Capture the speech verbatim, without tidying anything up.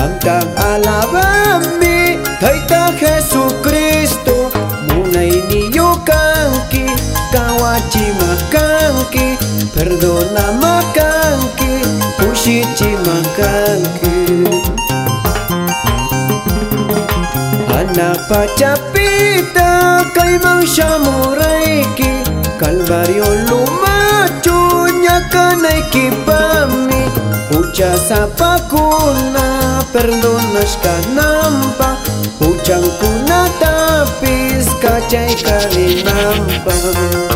Amta alabami Taita Jesucristo Munay niyo kanki Kawachi makanki Perdona makanki Pushichi makanki Anak pacapita Kay mang shamuraiki Kalbaryo lumachunya Kanay kipami Ucha sapakuna Perdonas kanampa Uchang kuna tapis Kachay kalinampa